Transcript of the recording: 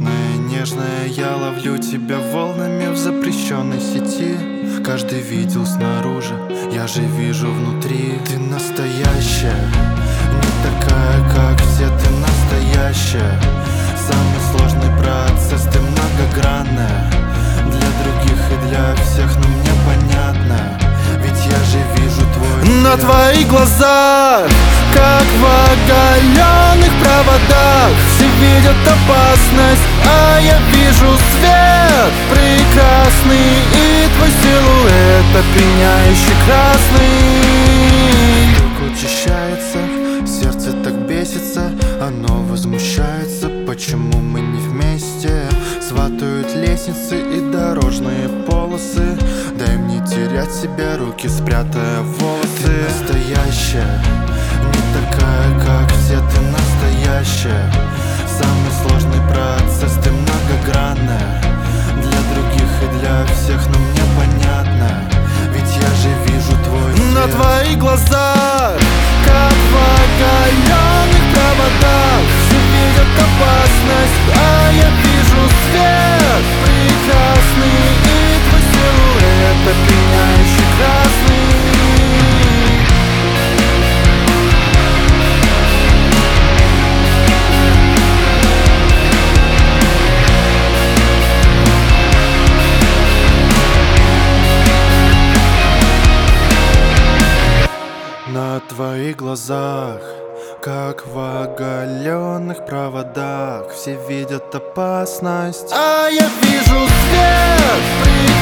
Мимолетная, нежная, я ловлю тебя волнами в запрещенной сети. Каждый видел снаружи, я же вижу внутри. Ты настоящая, не такая, как все, ты настоящая. Самый сложный процесс, ты многогранная. Для других и для всех, но мне понятно, ведь я же вижу твой свет. На твоих глазах, как в оголенных проводах, все видят опасность, а я вижу свет прекрасный. И твой силуэт опьяняющий красный. Круг учащается, сердце так бесится, оно возмущается, почему мы не вместе. Сватают лестницы и дорожные полосы, дай мне терять себя, руки спрятая в волосы. Ты настоящая, не такая, как все, ты настоящая. Самый сложный процесс, ты многогранная. Для других и для всех, но мне понятно, ведь я же вижу твой свет. На твоих глазах, как в оголенных проводах, все видят опасность, а я вижу свет прекрасный. И твой силуэт опьяняющий красный. На твоих глазах, как в оголенных проводах, все видят опасность, а я вижу свет.